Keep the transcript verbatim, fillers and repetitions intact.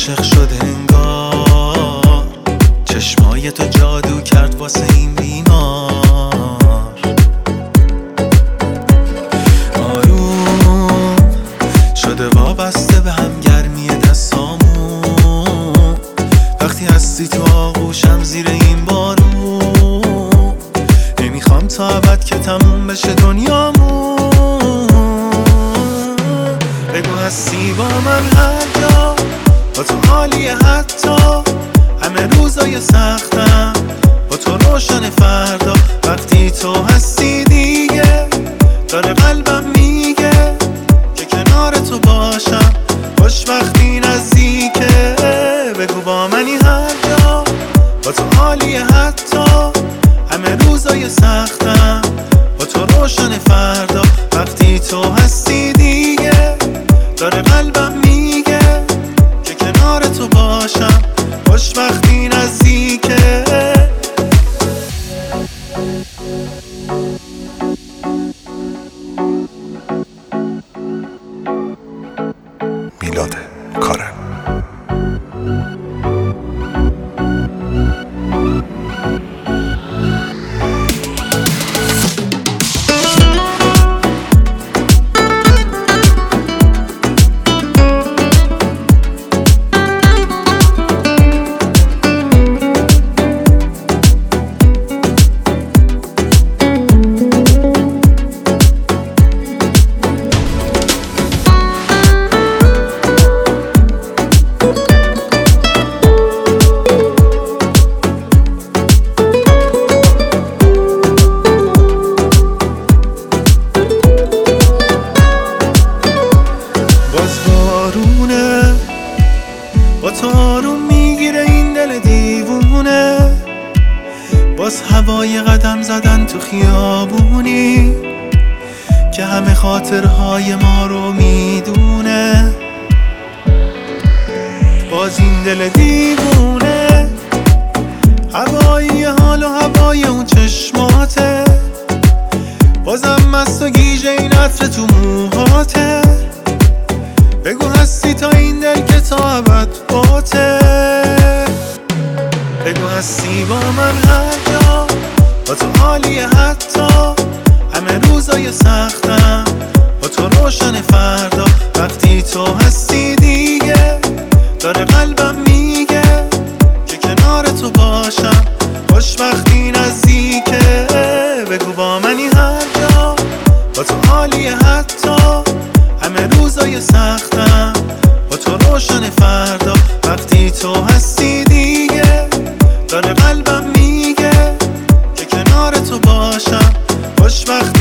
عاشق شده انگار، چشمای تو جادو کرد واسه این بیمار. آروم شده وابسته به هم گرمی دستامون، وقتی هستی تو آغوشم زیر این بارون. نمیخوام تا ابد که تموم بشه دنیامون. بگو هستی با من هر جا، با تو عالیه حتی همه روزای سختم، با تو روشن فردا. وقتی تو هستی دیگه داره قلبم میگه که کنار تو باشم، خوشبختی نزدیکه. بگو با منی هر جا، با تو عالیه حتی همه روزای سختم، با تو روشن فردا. وقتی تو هستی دیگه داره قلبم میگه که کنار تو باشم، خوشبختی نزدیکه. میلاد کارم. با تو آروم میگیره این دل دیوونه، باز هوای قدم زدن تو خیابونی که همه خاطرهای ما رو میدونه. باز این دل دیوونه هوایی حال و هوای اون چشماته، بازم مست و گیج این عطر تو موهاته. بگو هستی تا این دل که تا ابد باته. بگو هستی با من هر جا، با تو عالیه حتی همه روزای سختم، با تو روشن فردا. وقتی تو هستی دیگه داره قلبم میگه که کنار تو باشم، خوشبختی نزدیکه. بگو با منی هر جا، با تو عالیه حتی همه روزای سختم، با تو روشن فردا. وقتی تو هستی دیگه داره قلبم میگه که کنار تو باشم، خوشبختی